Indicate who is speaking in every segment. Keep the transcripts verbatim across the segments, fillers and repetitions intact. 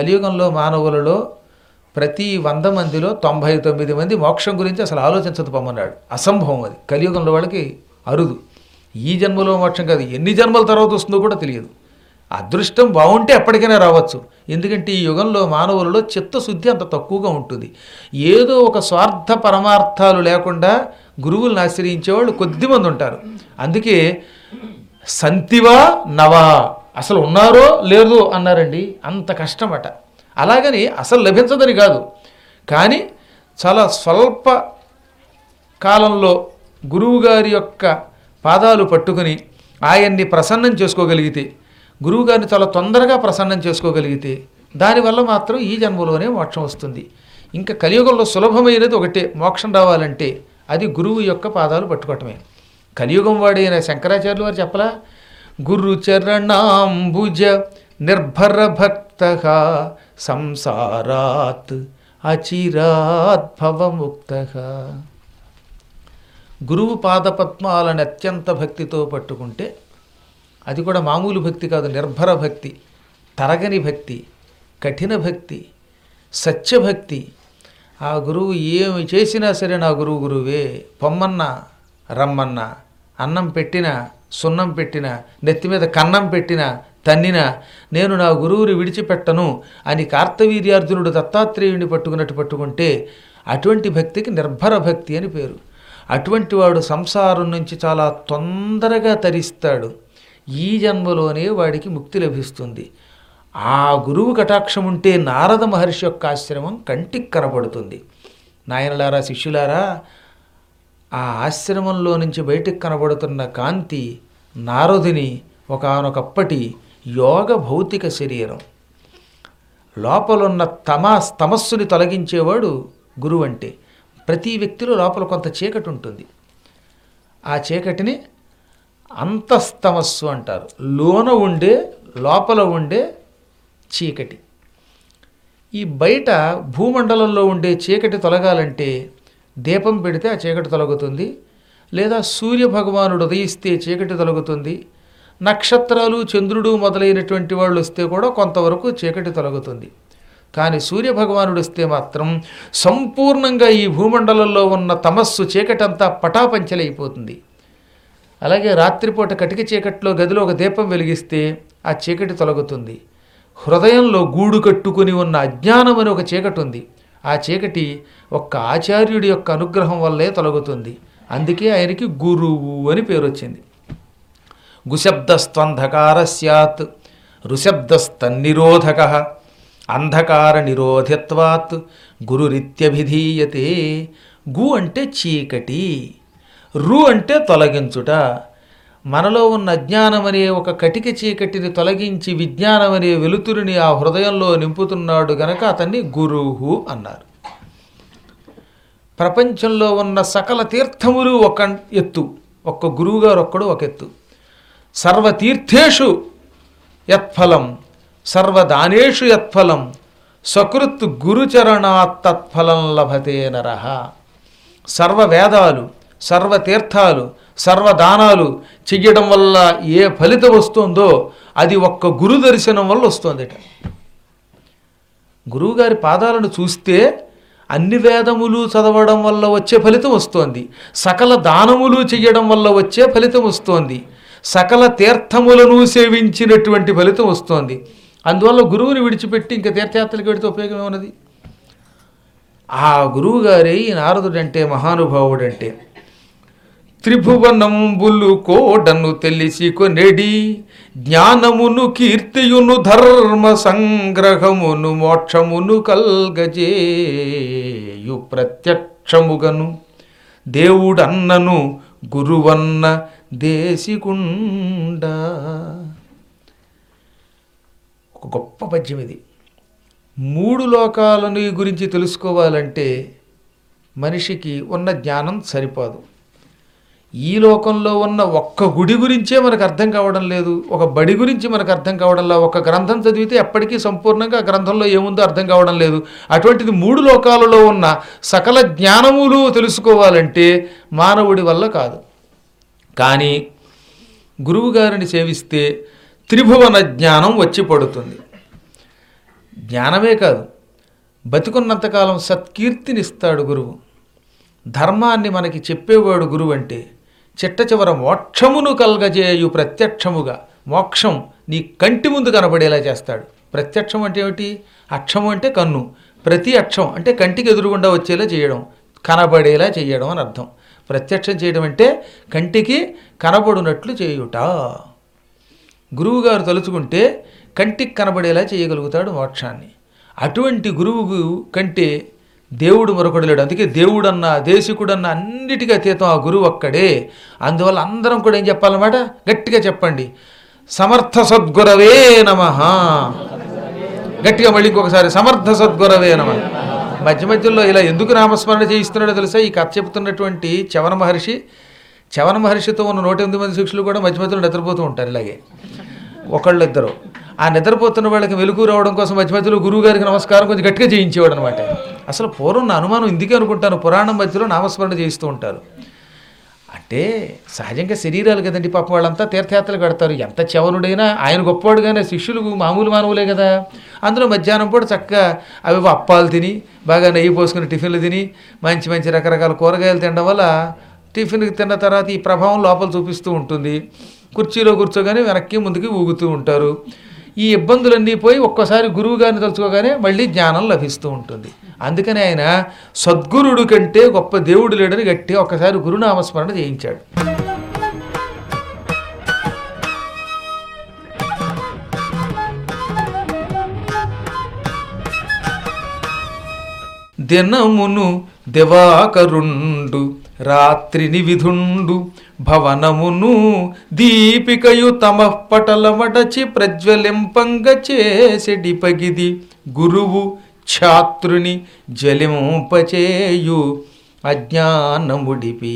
Speaker 1: కలియుగంలో మానవులలో ప్రతి వంద మందిలో తొంభై తొమ్మిది మంది మోక్షం గురించి అసలు ఆలోచించదు పొమ్మన్నాడు. అసంభవం అది. కలియుగంలో వాళ్ళకి అరుదు. ఈ జన్మలో మోక్షం కాదు, ఎన్ని జన్మల తర్వాత వస్తుందో కూడా తెలియదు. అదృష్టం బాగుంటే ఎప్పటికైనా రావచ్చు. ఎందుకంటే ఈ యుగంలో మానవులలో చిత్తశుద్ధి అంత తక్కువగా ఉంటుంది. ఏదో ఒక స్వార్థ పరమార్థాలు లేకుండా గురువులను ఆశ్రయించేవాళ్ళు కొద్దిమంది ఉంటారు. అందుకే సంతివా నవా, అసలు ఉన్నారో లేదో అన్నారండి. అంత కష్టమట. అలాగని అసలు లభించదని కాదు, కానీ చాలా స్వల్ప కాలంలో గురువుగారి యొక్క పాదాలు పట్టుకుని ఆయన్ని ప్రసన్నం చేసుకోగలిగితే, గురువుగారిని చాలా తొందరగా ప్రసన్నం చేసుకోగలిగితే దానివల్ల మాత్రం ఈ జన్మలోనే మోక్షం వస్తుంది. ఇంకా కలియుగంలో సులభమైనది ఒకటే మోక్షం రావాలంటే, అది గురువు యొక్క పాదాలు పట్టుకోవటమే. కలియుగం వాడైన శంకరాచార్యులు వారు చెప్పలా, గురు చరణాంబుజ నిర్భర భక్త సంసారాత్ అచిరాత్ భవముక్త. గురువు పాదపద్మాలను అత్యంత భక్తితో పట్టుకుంటే, అది కూడా మామూలు భక్తి కాదు, నిర్భర భక్తి, తరగని భక్తి, కఠిన భక్తి, సత్యభక్తి. ఆ గురువు ఏమి చేసినా సరే నా గురువు గురువే, పొమ్మన్నా రమ్మన్నా, అన్నం పెట్టినా సున్నం పెట్టినా, నెత్తి మీద కన్నం పెట్టినా తన్నినా నేను నా గురువుని విడిచిపెట్టను అని కార్తవీర్యార్జునుడు దత్తాత్రేయుని పట్టుకున్నట్టు పట్టుకుంటే అటువంటి భక్తికి నిర్భర భక్తి అని పేరు. అటువంటి వాడు సంసారం నుంచి చాలా తొందరగా తరిస్తాడు. ఈ జన్మలోనే వాడికి ముక్తి లభిస్తుంది. ఆ గురువు కటాక్షం ఉంటే నారద మహర్షి యొక్క ఆశ్రమం కంటికి కనబడుతుంది. నాయనలారా, శిష్యులారా, ఆ ఆశ్రమంలో నుంచి బయటికి కనబడుతున్న కాంతి నారదుని ఒకానొకప్పటి యోగ భౌతిక శరీరం. లోపలున్న తమస్ తమస్సుని తొలగించేవాడు గురువు. అంటే ప్రతి వ్యక్తిలో లోపల కొంత చీకటి ఉంటుంది. ఆ చీకటిని అంతస్తమస్సు అంటారు. లోన ఉండే లోపల ఉండే చీకటి. ఈ బయట భూమండలంలో ఉండే చీకటి తొలగాలంటే దీపం పెడితే ఆ చీకటి తొలగుతుంది, లేదా సూర్య భగవానుడు ఉదయిస్తే చీకటి తొలగుతుంది, నక్షత్రాలు చంద్రుడు మొదలైనటువంటి వాళ్ళు వస్తే కూడా కొంతవరకు చీకటి తొలగుతుంది. కానీ సూర్యభగవానుడు వస్తే మాత్రం సంపూర్ణంగా ఈ భూమండలంలో ఉన్న తమస్సు చీకటి అంతా పటాపంచలైపోతుంది. అలాగే రాత్రిపూట కటిక చీకట్లో గదిలో ఒక దీపం వెలిగిస్తే ఆ చీకటి తొలగుతుంది. హృదయంలో గూడు కట్టుకుని ఉన్న అజ్ఞానం అని ఒక చీకటి ఉంది. ఆ చీకటి ఒక్క ఆచార్యుడి యొక్క అనుగ్రహం వల్లే తొలగుతుంది. అందుకే ఆయనకి గురువు అని పేరు వచ్చింది. గుశబ్దస్త్వంధకార స్యాత్ రుశబ్దస్తన్నిరోధక అంధకార నిరోధిత్వాత్ గురురిత్యభిధీయతే. గు అంటే చీకటి, రు అంటే తొలగించుట. మనలో ఉన్న అజ్ఞానం అనే ఒక కటిక చీకటిని తొలగించి విజ్ఞానం అనే వెలుతురిని ఆ హృదయంలో నింపుతున్నాడు గనక అతన్ని గురువు అన్నారు. ప్రపంచంలో ఉన్న సకల తీర్థములు ఒక ఎత్తు, ఒక్క గురువుగారు ఒక్కడు ఒక ఎత్తు. సర్వతీర్థేషు యత్ఫలం సర్వదానేషు యత్ఫలం సకృత్ గురుచరణాత్ తత్ఫలం లభతే నరః. సర్వవేదాలు, సర్వతీర్థాలు, సర్వదానాలు చెయ్యడం వల్ల ఏ ఫలితం వస్తుందో అది ఒక్క గురు దర్శనం వల్ల వస్తుందట. గురువుగారి పాదాలను చూస్తే అన్ని వేదములు చదవడం వల్ల వచ్చే ఫలితం వస్తోంది, సకల దానములు చెయ్యడం వల్ల వచ్చే ఫలితం వస్తోంది, సకల తీర్థములను సేవించినటువంటి ఫలితం వస్తోంది. అందువల్ల గురువుని విడిచిపెట్టి ఇంకా తీర్థయాత్రలకు వెడితే ఉపయోగం ఏమన్నది? ఆ గురువుగారే ఈ నారదుడంటే, మహానుభావుడంటే. త్రిభువనంబులు కోడను తెలిసి కొనెడి జ్ఞానమును కీర్తియును ధర్మ సంగ్రహమును మోక్షమును కల్గజేయు ప్రత్యక్షముగను దేవుడన్నను గురువన్న దేశికుండ. ఒక గొప్ప పద్యం ఇది. మూడు లోకాలని గురించి తెలుసుకోవాలంటే మనిషికి ఉన్న జ్ఞానం సరిపోదు. ఈ లోకంలో ఉన్న ఒక్క గుడి గురించే మనకు అర్థం కావడం లేదు, ఒక బడి గురించి మనకు అర్థం కావడం లేదు. ఒక గ్రంథం చదివితే ఎప్పటికీ సంపూర్ణంగా ఆ గ్రంథంలో ఏముందో అర్థం కావడం లేదు. అటువంటిది మూడు లోకాలలో ఉన్న సకల జ్ఞానములు తెలుసుకోవాలంటే మానవుడి వల్ల కాదు. కానీ గురువుగారిని సేవిస్తే త్రిభువన జ్ఞానం వచ్చి పడుతుంది. జ్ఞానమే కాదు, బతికున్నంతకాలం సత్కీర్తినిస్తాడు గురువు. ధర్మాన్ని మనకి చెప్పేవాడు గురువు అంటే. చిట్ట చివర మోక్షమును కల్గజేయు ప్రత్యక్షముగా, మోక్షం నీ కంటి ముందు కనబడేలా చేస్తాడు. ప్రత్యక్షం అంటే ఏమిటి? అక్షము అంటే కన్ను, ప్రతి అక్షం అంటే కంటికి ఎదురుగుండా వచ్చేలా చేయడం, కనబడేలా చేయడం అని అర్థం. ప్రత్యక్షం చేయడం అంటే కంటికి కనబడినట్లు చేయుట. గురువుగారు తలుచుకుంటే కంటికి కనబడేలా చేయగలుగుతాడు మోక్షాన్ని. అటువంటి గురువు కంటే దేవుడు మరొకడు లేడు. అందుకే దేవుడన్నా దేశికుడన్నా అన్నిటికీ అతీతం ఆ గురువు ఒక్కడే. అందువల్ల అందరం కూడా ఏం చెప్పాలన్నమాట? గట్టిగా చెప్పండి, సమర్థ సద్గురవే నమః. గట్టిగా మళ్ళీ ఇంకొకసారి, సమర్థ సద్గురవే నమః. మధ్య మధ్యలో ఇలా ఎందుకు నామస్మరణ చేయిస్తున్నాడో తెలుసా? ఈ కథ చెప్తున్నటువంటి చవన మహర్షి, చవన మహర్షితో ఉన్న నూట ఎనిమిది మంది శిష్యులు కూడా మధ్య మధ్యలో నిద్రపోతూ ఉంటారు. ఇలాగే ఒకళ్ళు ఇద్దరు. ఆ నిద్రపోతున్న వాళ్ళకి వెలుగు రావడం కోసం మధ్య మధ్యలో గురువు గారికి నమస్కారం కొంచెం గట్టిగా చేయించేవాడు అనమాట. అసలు పూర్వం నా అనుమానం ఇందుకే అనుకుంటాను, పురాణం మధ్యలో నామస్మరణ చేయిస్తూ ఉంటారు అంటే సహజంగా శరీరాలు కదండి. పాప వాళ్ళంతా తీర్థయాత్రలు కడతారు. ఎంత చవనుడైనా ఆయన గొప్పవాడుగానే, శిష్యులు మామూలు మానవులే కదా. అందులో మధ్యాహ్నం పూట చక్కగా అవి అప్పాలు తిని, బాగా నెయ్యి పోసుకుని టిఫిన్లు తిని, మంచి మంచి రకరకాల కూరగాయలు తినడం వల్ల టిఫిన్కి తిన్న తర్వాత ఈ ప్రభావం లోపల చూపిస్తూ ఉంటుంది. కుర్చీలో కూర్చోగానే వెనక్కి ముందుకి ఊగుతూ ఉంటారు. ఈ ఇబ్బందులన్నీ పోయి ఒక్కసారి గురువు గారిని తలుచుకోగానే మళ్ళీ జ్ఞానం లభిస్తూ ఉంటుంది. అందుకని ఆయన సద్గురుడు కంటే గొప్ప దేవుడు లేడని గట్టిగా ఒక్కసారి గురునామస్మరణ చేయించాడు. దినమును దివాకరుండు రాత్రిని విధుండు భవనమును దీపికయు తమ పటల మడచి ప్రజ్వలింపంగ చేసెడి పగిది గురువు ఛాత్రుని జ్వలింపచేయు అజ్ఞానముడిపి.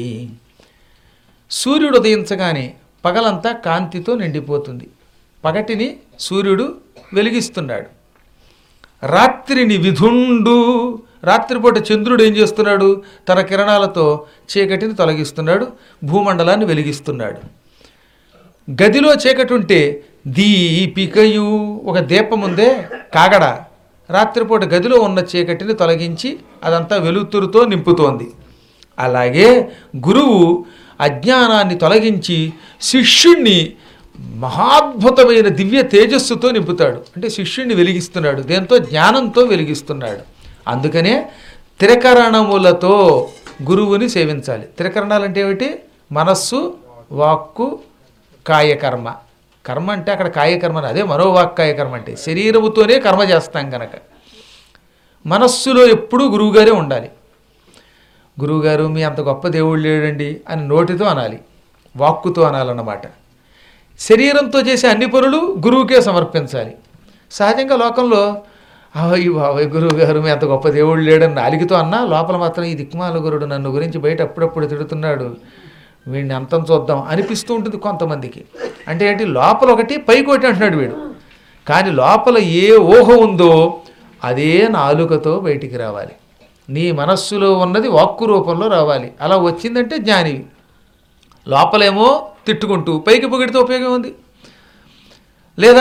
Speaker 1: సూర్యుడు ఉదయించగానే పగలంతా కాంతితో నిండిపోతుంది. పగటిని సూర్యుడు వెలిగిస్తున్నాడు. రాత్రిని విధుండు, రాత్రిపూట చంద్రుడు ఏం చేస్తున్నాడు? తన కిరణాలతో చీకటిని తొలగిస్తున్నాడు, భూమండలాన్ని వెలిగిస్తున్నాడు. గదిలో చీకటి ఉంటే దీపికయు, ఒక దీపం ఉందే కాగడ, రాత్రిపూట గదిలో ఉన్న చీకటిని తొలగించి అదంతా వెలుతురుతో నింపుతోంది. అలాగే గురువు అజ్ఞానాన్ని తొలగించి శిష్యుణ్ణి మహాద్భుతమైన దివ్య తేజస్సుతో నింపుతాడు. అంటే శిష్యుణ్ణి వెలిగిస్తున్నాడు. దేంతో? జ్ఞానంతో వెలిగిస్తున్నాడు. అందుకనే త్రికరణములతో గురువుని సేవించాలి. త్రికరణాలు అంటే ఏమిటి? మనస్సు, వాక్కు, కాయకర్మ. కర్మ అంటే అక్కడ కాయకర్మ, అదే మనోవాక్కాయకర్మ అంటే శరీరముతోనే కర్మ చేస్తాం కనుక మనస్సులో ఎప్పుడూ గురువుగారే ఉండాలి. గురువుగారు మీ అంత గొప్ప దేవుడు లేడండి అని నోటితో అనాలి, వాక్కుతో అనాలన్నమాట. శరీరంతో చేసే అన్ని పనులు గురువుకే సమర్పించాలి. సహజంగా లోకంలో అయ్యి బాబాయ్ గురువు గారు మీ అంత గొప్ప దేవుడు లేడని నాలుగుతో అన్నా లోపల మాత్రం ఈ దిక్మాల గురుడు నన్ను గురించి బయట అప్పుడప్పుడు తిడుతున్నాడు, వీడిని అంతం చూద్దాం అనిపిస్తూ ఉంటుంది కొంతమందికి. అంటే ఏంటి? లోపల ఒకటి పైకి ఒకటి అంటున్నాడు వీడు, కానీ లోపల ఏ ఊహ ఉందో అదే నాలుకతో బయటికి రావాలి. నీ మనస్సులో ఉన్నది వాక్కు రూపంలో రావాలి. అలా వచ్చిందంటే జ్ఞానివి. లోపలేమో తిట్టుకుంటూ పైకి పొగిడితే ఉపయోగం ఉంది. లేదా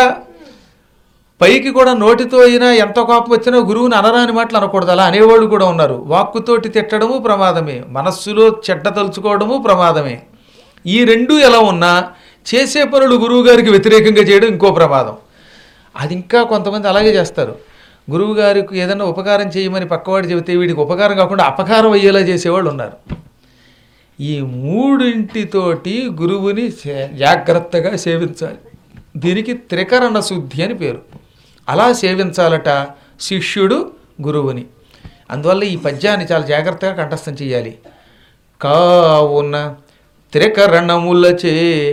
Speaker 1: పైకి కూడా నోటితో అయినా ఎంత కోపం వచ్చినా గురువుని అనరాని మాటలు అనకూడదు. అలా అనేవాళ్ళు కూడా ఉన్నారు. వాక్కుతోటి తిట్టడము ప్రమాదమే, మనస్సులో చెడ్డ తలుచుకోవడము ప్రమాదమే. ఈ రెండు ఎలా ఉన్నా చేసే పనులు గురువు గారికి వ్యతిరేకంగా చేయడం ఇంకో ప్రమాదం. అది ఇంకా కొంతమంది అలాగే చేస్తారు. గురువు గారికి ఏదైనా ఉపకారం చేయమని పక్కవాడు చెబితే వీడికి ఉపకారం కాకుండా అపకారం అయ్యేలా చేసేవాళ్ళు ఉన్నారు. ఈ మూడింటితోటి గురువుని జాగ్రత్తగా సేవించాలి. దీనికి త్రికరణ శుద్ధి అని పేరు. అలా సేవించాలట శిష్యుడు గురువుని. అందువల్ల ఈ పద్యాన్ని చాలా జాగ్రత్తగా కంఠస్థం చేయాలి. కావున త్రికరణములచే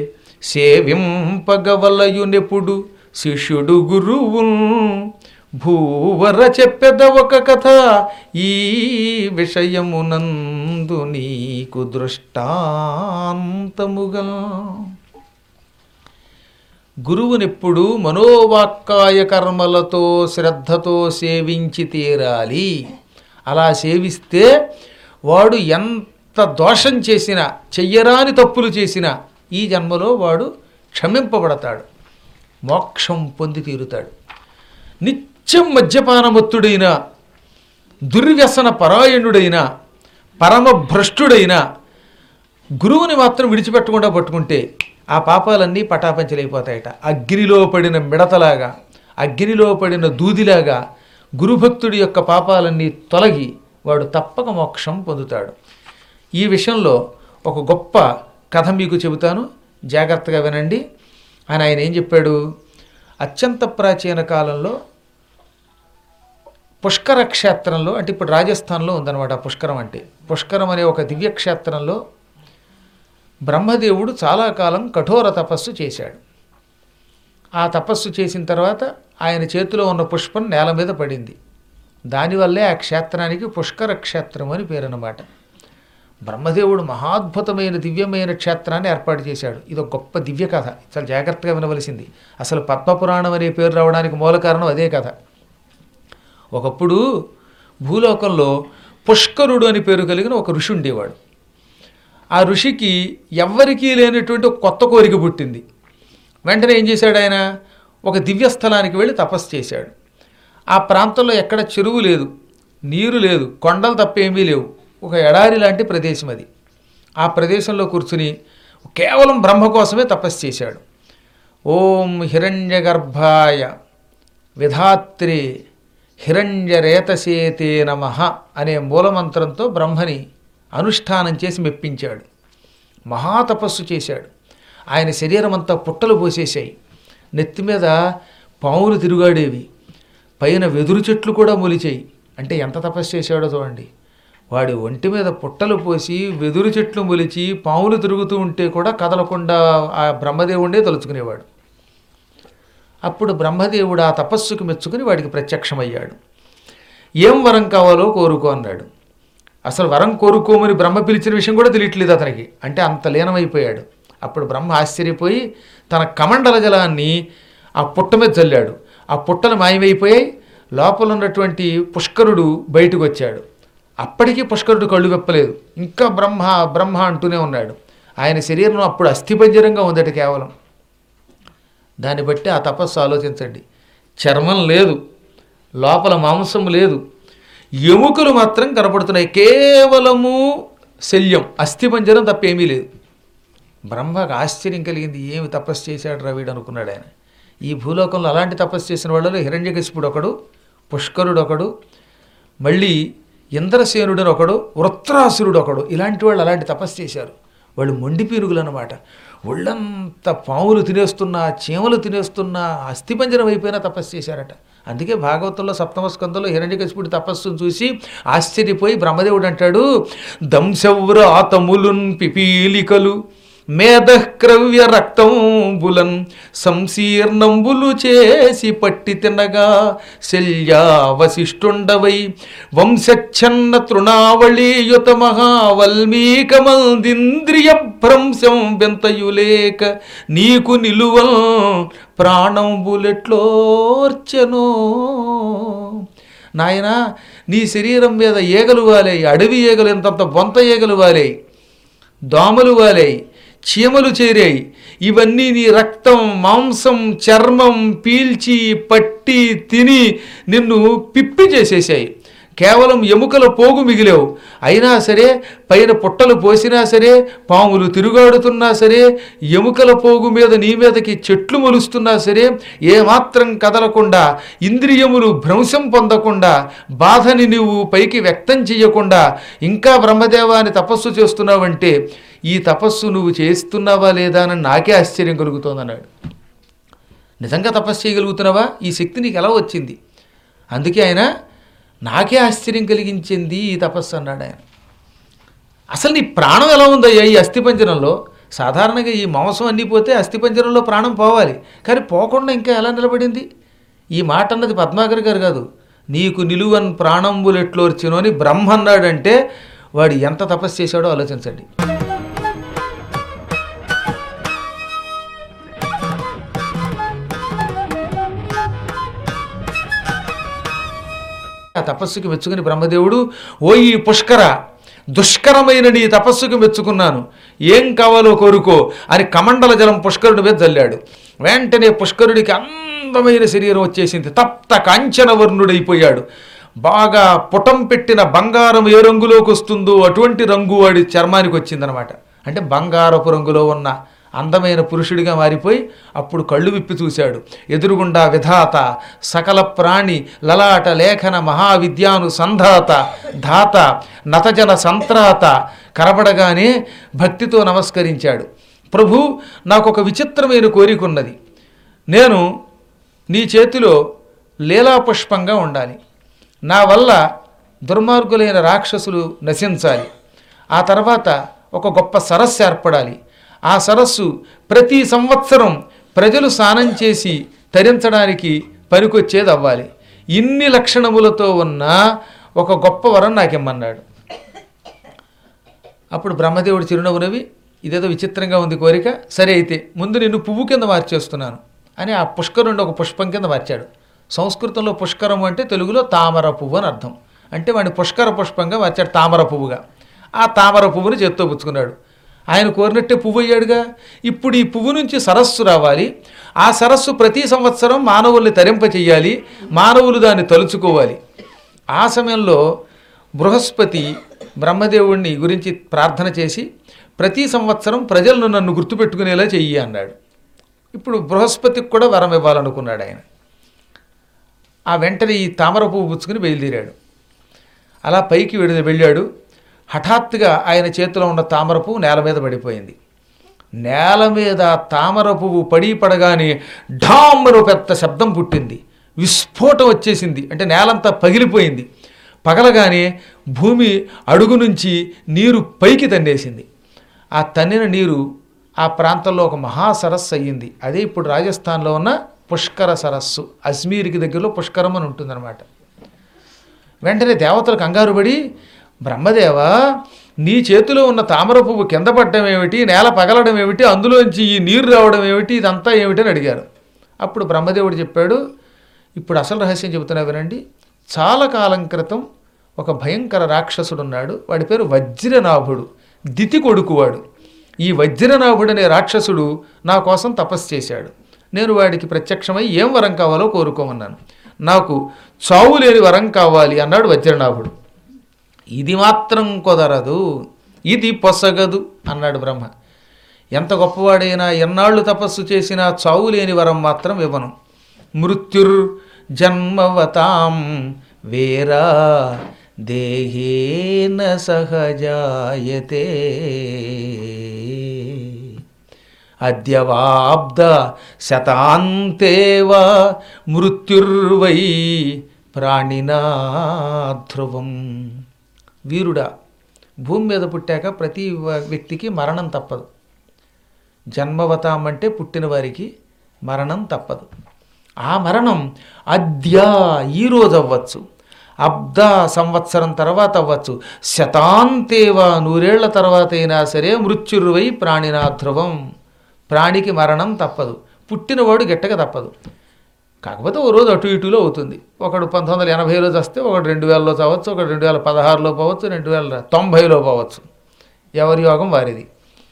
Speaker 1: సేవింపగవలయునెప్పుడు శిష్యుడు గురువున్ భూవర చెప్పెద ఒక కథ ఈ విషయమునందు నీకు దృష్టాంతముగా. గురువునెప్పుడు మనోవాక్కాయ కర్మలతో శ్రద్ధతో సేవించి తీరాలి. అలా సేవిస్తే వాడు ఎంత దోషం చేసినా, చెయ్యరాని తప్పులు చేసినా ఈ జన్మలో వాడు క్షమింపబడతాడు, మోక్షం పొంది తీరుతాడు. నిత్య నిత్యం మద్యపానమత్తుడైన దుర్వ్యసన పరాయణుడైన పరమభ్రష్టుడైన గురువుని మాత్రం విడిచిపెట్టకుండా పట్టుకుంటే ఆ పాపాలన్నీ పటాపంచలైపోతాయట. అగ్నిలో పడిన మిడతలాగా, అగ్నిలో పడిన దూదిలాగా గురుభక్తుడి యొక్క పాపాలన్నీ తొలగి వాడు తప్పక మోక్షం పొందుతాడు. ఈ విషయంలో ఒక గొప్ప కథ మీకు చెబుతాను, జాగ్రత్తగా వినండి అని ఆయన ఏం చెప్పాడు. అత్యంత ప్రాచీన కాలంలో పుష్కర క్షేత్రంలో, అంటే ఇప్పుడు రాజస్థాన్లో ఉందన్నమాట పుష్కరం అంటే, పుష్కరం అనే ఒక దివ్యక్షేత్రంలో బ్రహ్మదేవుడు చాలా కాలం కఠోర తపస్సు చేశాడు. ఆ తపస్సు చేసిన తర్వాత ఆయన చేతిలో ఉన్న పుష్పం నేల మీద పడింది. దానివల్లే ఆ క్షేత్రానికి పుష్కర క్షేత్రం అని పేరు అన్నమాట. బ్రహ్మదేవుడు మహాద్భుతమైన దివ్యమైన క్షేత్రాన్ని ఏర్పాటు చేశాడు. ఇది ఒక గొప్ప దివ్య కథ, చాలా జాగ్రత్తగా వినవలసింది. అసలు పద్మపురాణం అనే పేరు రావడానికి మూల కారణం అదే కథ. ఒకప్పుడు భూలోకంలో పుష్కరుడు అని పేరు కలిగిన ఒక ఋషి ఉండేవాడు. ఆ ఋషికి ఎవ్వరికీ లేనటువంటి ఒక కొత్త కోరిక పుట్టింది. వెంటనే ఏం చేశాడు ఆయన, ఒక దివ్యస్థలానికి వెళ్ళి తపస్సు చేశాడు. ఆ ప్రాంతంలో ఎక్కడ చెరువు లేదు, నీరు లేదు, కొండలు తప్పేమీ లేవు, ఒక ఎడారి లాంటి ప్రదేశం అది. ఆ ప్రదేశంలో కూర్చుని కేవలం బ్రహ్మ కోసమే తపస్సు చేశాడు. ఓం హిరణ్య గర్భాయ విధాత్రే హిరణ్యరేతసేతే నమః అనే మూలమంత్రంతో బ్రహ్మని అనుష్ఠానం చేసి మెప్పించాడు. మహాతపస్సు చేశాడు. ఆయన శరీరం అంతా పుట్టలు పోసేశాయి. నెత్తి మీద పాములు తిరుగాడేవి, పైన వెదురు చెట్లు కూడా మొలిచాయి. అంటే ఎంత తపస్సు చేశాడో చూడండి. వాడి ఒంటి మీద పుట్టలు పోసి వెదురు చెట్లు మొలిచి పాములు తిరుగుతూ ఉంటే కూడా కదలకుండా ఆ బ్రహ్మదేవుడే తలుచుకునేవాడు. అప్పుడు బ్రహ్మదేవుడు ఆ తపస్సుకు మెచ్చుకుని వాడికి ప్రత్యక్షమయ్యాడు. ఏం వరం కావాలో కోరుకో అన్నాడు. అసలు వరం కోరుకోమని బ్రహ్మ పిలిచిన విషయం కూడా తెలియట్లేదు అతనికి, అంటే అంత లీనమైపోయాడు. అప్పుడు బ్రహ్మ ఆశ్చర్యపోయి తన కమండల జలాన్ని ఆ పుట్ట మీద చల్లాడు. ఆ పుట్టలు మాయమైపోయాయి. లోపల ఉన్నటువంటి పుష్కరుడు బయటకు వచ్చాడు. అప్పటికీ పుష్కరుడు కళ్ళు వెప్పలేదు, ఇంకా బ్రహ్మ బ్రహ్మ అంటూనే ఉన్నాడు. ఆయన శరీరం అప్పుడు అస్థిపంజరంగా ఉందట కేవలం. దాన్ని బట్టి ఆ తపస్సు ఆలోచించండి. చర్మం లేదు, లోపల మాంసం లేదు, ఎముకలు మాత్రం కనపడుతున్నాయి, కేవలము శల్యం, అస్థిపంజరం తప్ప ఏమీ లేదు. బ్రహ్మకు ఆశ్చర్యం కలిగింది. ఏమి తపస్సు చేశాడు రవిడు అనుకున్నాడు ఆయన. ఈ భూలోకంలో అలాంటి తపస్సు చేసిన వాళ్ళలో హిరణ్యకశిపుడు ఒకడు, పుష్కరుడు ఒకడు, మళ్ళీ ఇంద్రసేనుడు ఒకడు, వృత్రాసురుడు ఒకడు. ఇలాంటి వాళ్ళు అలాంటి తపస్సు చేశారు. వాళ్ళు మొండి పీనుగులు అన్నమాట. ఒళ్ళంతా పాములు తినేస్తున్నా, చీమలు తినేస్తున్నా, అస్థిపంజరం అయిపోయినా తపస్సు చేశారట. అందుకే భాగవతంలో సప్తమ స్కంధంలో హిరణ్యకశిపుడి తపస్సును చూసి ఆశ్చర్యపోయి బ్రహ్మదేవుడు అంటాడు, దంశవ్రాతములున్ పిపీలికలు మేధక్రవ్య రక్తంబులన్ సంశీర్ణంబులు చేసి పట్టి తినగా శల్యావశిష్టుండవై వంశచ్ఛన్న తృణావళీయుత మహావల్మీకమందింద్రియ భ్రంశం బెంతయులేక నీకు నిలువల్ ప్రాణంబులెట్లోర్చెనో. నాయనా, నీ శరీరం మీద ఏగలు వాలేయి, అడవి ఏగలు ఎంతంత బొంత ఏగలు వాలేయి, దోమలు వాలేయి, చీమలు చేరాయి. ఇవన్నీ నీ రక్తం, మాంసం, చర్మం పీల్చి పట్టి తిని నిన్ను పిప్పి చేసేసాయి. కేవలం ఎముకల పోగు మిగిలేవు. అయినా సరే పైన పుట్టలు పోసినా సరే, పాములు తిరుగాడుతున్నా సరే, ఎముకల పోగు మీద నీ మీదకి చెట్లు మొలుస్తున్నా సరే, ఏమాత్రం కదలకుండా, ఇంద్రియములు భ్రంశం పొందకుండా, బాధని నువ్వు పైకి వ్యక్తం చెయ్యకుండా ఇంకా బ్రహ్మదేవాన్ని తపస్సు చేస్తున్నావంటే ఈ తపస్సు నువ్వు చేస్తున్నావా లేదా అని నాకే ఆశ్చర్యం కలుగుతోందన్నాడు. నిజంగా తపస్సు చేయగలుగుతున్నావా? ఈ శక్తి నీకు ఎలా వచ్చింది? అందుకే ఆయన నాకే ఆశ్చర్యం కలిగించింది ఈ తపస్సు అన్నాడు ఆయన. అసలు నీ ప్రాణం ఎలా ఉందయ్యా ఈ అస్థిపంజరంలో? సాధారణంగా ఈ మాంసం అన్నీ పోతే అస్థిపంజరంలో ప్రాణం పోవాలి, కానీ పోకుండా ఇంకా ఎలా నిలబడింది? ఈ మాట అన్నది పద్మాకర్ గారు కాదు. నీకు నిలువన్ ప్రాణంబులెట్లోర్చును అని బ్రహ్మ అన్నాడంటే వాడు ఎంత తపస్సు చేశాడో ఆలోచించండి. ఆ తపస్సుకి మెచ్చుకుని బ్రహ్మదేవుడు, ఓ ఈ పుష్కర, దుష్కరమైన నీ తపస్సుకు మెచ్చుకున్నాను, ఏం కావాలో కోరుకో అని కమండల జలం పుష్కరుడి మీద చల్లాడు. వెంటనే పుష్కరుడికి అందమైన శరీరం వచ్చేసింది. తప్త కాంచన వర్ణుడైపోయాడు. బాగా పుటం పెట్టిన బంగారం ఏ రంగులోకి వస్తుందో అటువంటి రంగు వాడి చర్మానికి వచ్చిందనమాట. అంటే బంగారపు రంగులో ఉన్న అందమైన పురుషుడిగా మారిపోయి అప్పుడు కళ్ళు విప్పి చూశాడు. ఎదురుగుండా విధాత, సకల ప్రాణి, లలాట లేఖన మహావిద్యాను సంధాత, ధాత, నతజన సంత్రాత కనబడగానే భక్తితో నమస్కరించాడు. ప్రభు, నాకు ఒక విచిత్రమైన కోరిక ఉన్నది. నేను నీ చేతిలో లీలాపుష్పంగా ఉండాలి. నా వల్ల దుర్మార్గులైన రాక్షసులు నశించాలి. ఆ తర్వాత ఒక గొప్ప సరస్సు ఏర్పడాలి. ఆ సరస్సు ప్రతి సంవత్సరం ప్రజలు స్నానం చేసి తరించడానికి పనికొచ్చేది అవ్వాలి. ఇన్ని లక్షణములతో ఉన్న ఒక గొప్ప వరం నాకిమ్మన్నాడు. అప్పుడు బ్రహ్మదేవుడు చిరునవ్వునవి, ఇదేదో విచిత్రంగా ఉంది కోరిక, సరే అయితే ముందు నిన్ను పువ్వు కింద మార్చేస్తున్నాను అని ఆ పుష్కరుణ్ణి ఒక పుష్పం కింద మార్చాడు. సంస్కృతంలో పుష్కరం అంటే తెలుగులో తామర పువ్వు అని అర్థం. అంటే వాడిని పుష్కర పుష్పంగా మార్చాడు, తామర పువ్వుగా. ఆ తామర పువ్వుని చేత్తో పుచ్చుకున్నాడు. ఆయన కోరినట్టే పువ్వు అయ్యాడుగా. ఇప్పుడు ఈ పువ్వు నుంచి సరస్సు రావాలి. ఆ సరస్సు ప్రతి సంవత్సరం మానవుల్ని తరింపచేయాలి, మానవులు దాన్ని తలుచుకోవాలి. ఆ సమయంలో బృహస్పతి బ్రహ్మదేవుణ్ణి గురించి ప్రార్థన చేసి ప్రతి సంవత్సరం ప్రజలను నన్ను గుర్తుపెట్టుకునేలా చెయ్యి అన్నాడు. ఇప్పుడు బృహస్పతికి కూడా వరం ఇవ్వాలనుకున్నాడు ఆయన. ఆ వెంటనే ఈ తామర పువ్వు పుచ్చుకుని బయలుదేరాడు. అలా పైకి వెళ్ళి వెళ్ళాడు. హఠాత్తుగా ఆయన చేతిలో ఉన్న తామర పువ్వు నేల మీద పడిపోయింది. నేల మీద తామర పువ్వు పడి పడగానే ఢామ్మరు పెద్ద శబ్దం పుట్టింది. విస్ఫోటం వచ్చేసింది. అంటే నేలంతా పగిలిపోయింది. పగలగానే భూమి అడుగు నుంచి నీరు పైకి తన్నేసింది. ఆ తన్నిన నీరు ఆ ప్రాంతంలో ఒక మహాసరస్సు అయ్యింది. అదే ఇప్పుడు రాజస్థాన్లో ఉన్న పుష్కర సరస్సు. అజ్మీర్కి దగ్గరలో పుష్కరం అని ఉంటుందన్నమాట. వెంటనే దేవతలు కంగారు పడి, బ్రహ్మదేవ, నీ చేతిలో ఉన్న తామర పువ్వు కింద పడడం ఏమిటి, నేల పగలడం ఏమిటి, అందులోంచి ఈ నీరు రావడం ఏమిటి, ఇదంతా ఏమిటని అడిగారు. అప్పుడు బ్రహ్మదేవుడు చెప్పాడు, ఇప్పుడు అసలు రహస్యం చెబుతున్నా వినండి. చాలా కాలం క్రితం ఒక భయంకర రాక్షసుడున్నాడు. వాడి పేరు వజ్రనాభుడు, దితి కొడుకువాడు. ఈ వజ్రనాభుడు అనే రాక్షసుడు నా కోసం తపస్సు చేశాడు. నేను వాడికి ప్రత్యక్షమై ఏం వరం కావాలో కోరుకోమన్నాను. నాకు చావు లేని వరం కావాలి అన్నాడు వజ్రనాభుడు. ఇది మాత్రం కుదరదు, ఇది పొసగదు అన్నాడు బ్రహ్మ. ఎంత గొప్పవాడైనా ఎన్నాళ్ళు తపస్సు చేసినా చావు లేని వరం మాత్రం ఇవ్వను. మృత్యుర్ జన్మవతాం వేరా దేహేన సహజాయతే అద్యవాబ్ద శతాంతేవ మృత్యుర్వై ప్రాణినా ధ్రువం. వీరుడా, భూమి మీద పుట్టాక ప్రతి వ్యక్తికి మరణం తప్పదు. జన్మవతాం అంటే పుట్టిన వారికి మరణం తప్పదు. ఆ మరణం అద్య ఈరోజు అవ్వచ్చు, అబ్ద సంవత్సరం తర్వాత అవ్వచ్చు, శతాంతేవా నూరేళ్ల తర్వాత అయినా సరే మృత్యుర్వై ప్రాణినా ధ్రువం. ప్రాణికి మరణం తప్పదు, పుట్టినవాడు గట్టగా తప్పదు. కాకపోతే ఓ రోజు అటు ఇటులో అవుతుంది. ఒకడు పంతొమ్మిది వందల ఎనభైలో చస్తే, ఒకడు రెండు వేలలో చావచ్చు, ఒకడు రెండు వేల పదహారులో పోవచ్చు, రెండు వేల తొంభైలో పోవచ్చు. ఎవరి యోగం వారిది.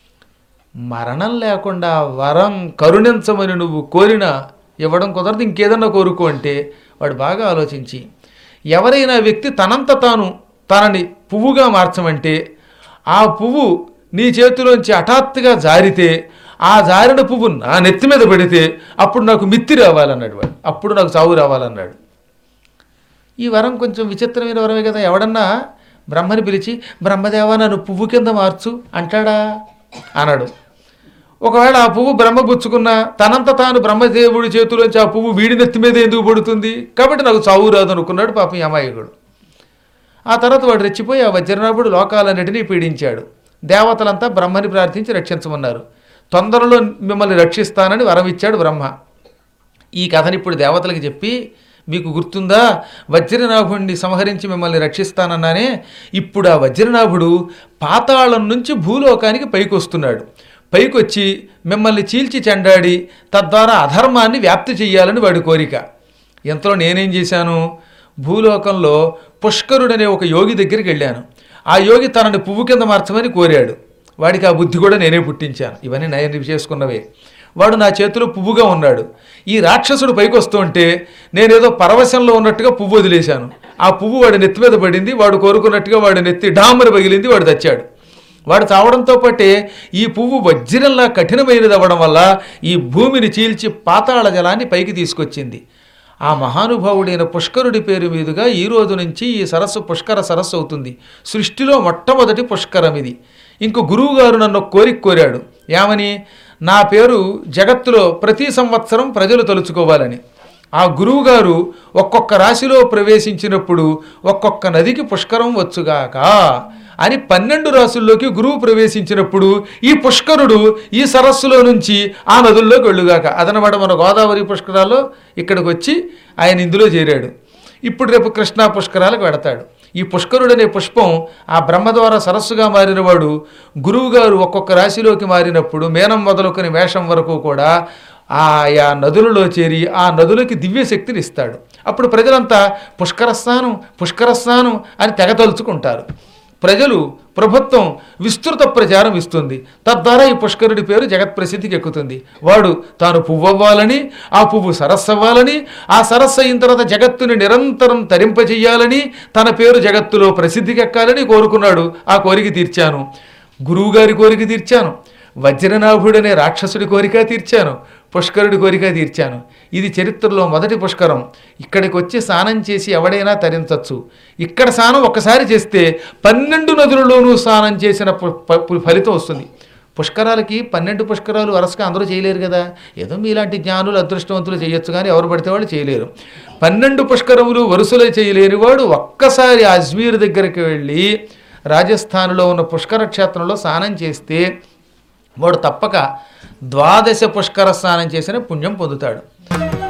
Speaker 1: మరణం లేకుండా వరం కరుణించమని నువ్వు కోరినా ఇవ్వడం కుదరదు. ఇంకేదన్నా కోరుకో అంటే వాడు బాగా ఆలోచించి, ఎవరైనా వ్యక్తి తనంత తాను తనని పువ్వుగా మార్చమంటే ఆ పువ్వు నీ చేతిలోంచి హఠాత్తుగా జారితే, ఆ జారిన పువ్వు నా నెత్తి మీద పెడితే అప్పుడు నాకు మిత్తి రావాలన్నాడు వాడు. అప్పుడు నాకు చావు రావాలన్నాడు. ఈ వరం కొంచెం విచిత్రమైన వరమే కదా. ఎవడన్నా బ్రహ్మని పిలిచి, బ్రహ్మదేవా నన్ను పువ్వు కింద మార్చు అంటాడా? అనడు. ఒకవేళ ఆ పువ్వు బ్రహ్మ పుచ్చుకున్నా తనంత తాను బ్రహ్మదేవుడి చేతిలోంచి ఆ పువ్వు వీడి నెత్తి మీద ఎందుకు పడుతుంది, కాబట్టి నాకు చావు రాదు అనుకున్నాడు పాపం ఈ అమాయకుడు. ఆ తర్వాత వాడు రెచ్చిపోయి ఆ వజ్రనాభుడు లోకాలన్నిటినీ పీడించాడు. దేవతలంతా బ్రహ్మని ప్రార్థించి రక్షించమన్నారు. తొందరలో మిమ్మల్ని రక్షిస్తానని వరం ఇచ్చాడు బ్రహ్మ. ఈ కథని ఇప్పుడు దేవతలకు చెప్పి, మీకు గుర్తుందా, వజ్రనాభుడిని సంహరించి మిమ్మల్ని రక్షిస్తానన్నానే, ఇప్పుడు ఆ వజ్రనాభుడు పాతాళం నుంచి భూలోకానికి పైకి వస్తున్నాడు. పైకొచ్చి మిమ్మల్ని చీల్చి చెండాడి తద్వారా అధర్మాన్ని వ్యాప్తి చెయ్యాలని వాడి కోరిక. ఇంతలో నేనేం చేశాను, భూలోకంలో పుష్కరుడనే ఒక యోగి దగ్గరికి వెళ్ళాను. ఆ యోగి తనని పువ్వు కింద మార్చమని కోరాడు. వాడికి ఆ బుద్ధి కూడా నేనే పుట్టించాను. ఇవన్నీ నేను చేసుకున్నవే. వాడు నా చేతిలో పువ్వుగా ఉన్నాడు. ఈ రాక్షసుడు పైకి వస్తుంటే నేనేదో పరవశంలో ఉన్నట్టుగా పువ్వు వదిలేశాను. ఆ పువ్వు వాడి నెత్తి మీద పడింది. వాడు కోరుకున్నట్టుగా వాడి నెత్తి డామని పగిలింది. వాడు చచ్చాడు. వాడు చావడంతో పాటే ఈ పువ్వు వజ్రంలా కఠినమైనది అవ్వడం వల్ల ఈ భూమిని చీల్చి పాతాళ జలాన్ని పైకి తీసుకొచ్చింది. ఆ మహానుభావుడైన పుష్కరుడి పేరు మీదుగా ఈ రోజు నుంచి ఈ సరస్సు పుష్కర సరస్సు అవుతుంది. సృష్టిలో మొట్టమొదటి పుష్కరం ఇది. ఇంకో గురువుగారు నన్ను కోరిక కోరాడు. ఏమని? నా పేరు జగత్తులో ప్రతి సంవత్సరం ప్రజలు తలుచుకోవాలని. ఆ గురువుగారు ఒక్కొక్క రాశిలో ప్రవేశించినప్పుడు ఒక్కొక్క నదికి పుష్కరం వచ్చుగాక అని పన్నెండు రాసుల్లోకి గురువు ప్రవేశించినప్పుడు ఈ పుష్కరుడు ఈ సరస్సులో నుంచి ఆ నదుల్లోకి వెళ్ళుగాక. అదనమాట మన గోదావరి పుష్కరాల్లో ఇక్కడికి వచ్చి ఆయన ఇందులో చేరాడు. ఇప్పుడు రేపు కృష్ణా పుష్కరాలకు వెడతాడు. ఈ పుష్కరుడు అనే పుష్పం ఆ బ్రహ్మ ద్వారా సరస్సుగా మారినవాడు గురువుగారు ఒక్కొక్క రాశిలోకి మారినప్పుడు మేనం మొదలుకొని మేషం వరకు కూడా ఆయా నదులలో చేరి ఆ నదులకి దివ్యశక్తిని ఇస్తాడు. అప్పుడు ప్రజలంతా పుష్కర స్నానం పుష్కర స్నానం అని తెగ తలుచుకుంటారు. ప్రజలు ప్రభుత్వం విస్తృత ప్రచారం ఇస్తుంది. తద్వారా ఈ పుష్కరుడి పేరు జగత్ ప్రసిద్ధికి ఎక్కుతుంది. వాడు తాను పువ్వు అవ్వాలని, ఆ పువ్వు సరస్సు అవ్వాలని, ఆ సరస్సు అయిన తర్వాత జగత్తుని నిరంతరం తరింపజేయాలని, తన పేరు జగత్తులో ప్రసిద్ధికి ఎక్కాలని కోరుకున్నాడు. ఆ కోరిక తీర్చాను. గురువుగారి కోరిక తీర్చాను. వజ్రనాభుడనే రాక్షసుడి కోరిక తీర్చాను. పుష్కరుడి కోరిక తీర్చాను. ఇది చరిత్రలో మొదటి పుష్కరం. ఇక్కడికి వచ్చి స్నానం చేసి ఎవడైనా తరించవచ్చు. ఇక్కడ స్నానం ఒక్కసారి చేస్తే పన్నెండు నదులలోనూ స్నానం చేసిన ఫలితం వస్తుంది. పుష్కరాలకి పన్నెండు పుష్కరాలు వరుసగా అందరూ చేయలేరు కదా. ఏదో మీలాంటి జ్ఞానులు అదృష్టవంతులు చేయొచ్చు, కానీ ఎవరు పడితే వాళ్ళు చేయలేరు. పన్నెండు పుష్కరములు వరుసలో చేయలేని వాడు ఒక్కసారి అజ్మీర్ దగ్గరికి వెళ్ళి రాజస్థాన్లో ఉన్న పుష్కర క్షేత్రంలో స్నానం చేస్తే వాడు తప్పక ద్వాదశ పుష్కర స్నానం చేసిన పుణ్యం పొందుతాడు.